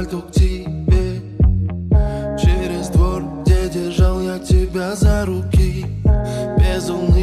пальто к тебе. Через двор, где держал я тебя за руки. Безумно